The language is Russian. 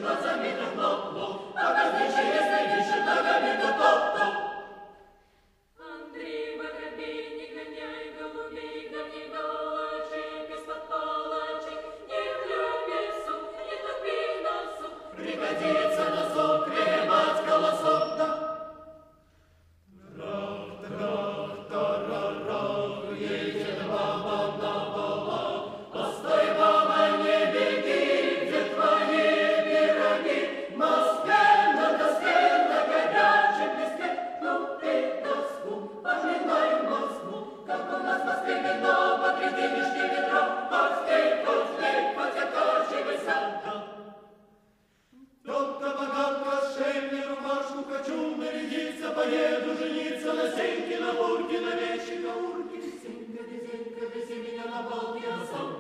глазами то хлоп-хлоп, а казначей, если дышит ногами, то топ-топ. Андрей, воробей, не гоняй голубей, гони галочек из-под палочек, не клюй весу, не тупи носу, Пригодится носок гребать колосок, да. Трах-трах-тарарах, едет баба на валах. Постой, баба, не беги, где твои пироги? В Москве на доске, на горячем песке. Купи доску, поминай Москву, как у нас в Москве вино, по 3 денежки ведро. Хоть пей, хоть окачивайся, да. Тот-то богат, кошельный, рубашку хочу нарядиться, поеду жениться на Сеньке, на Бурке, на Вещи, на Урке. Сенька, вези меня на бал, я сам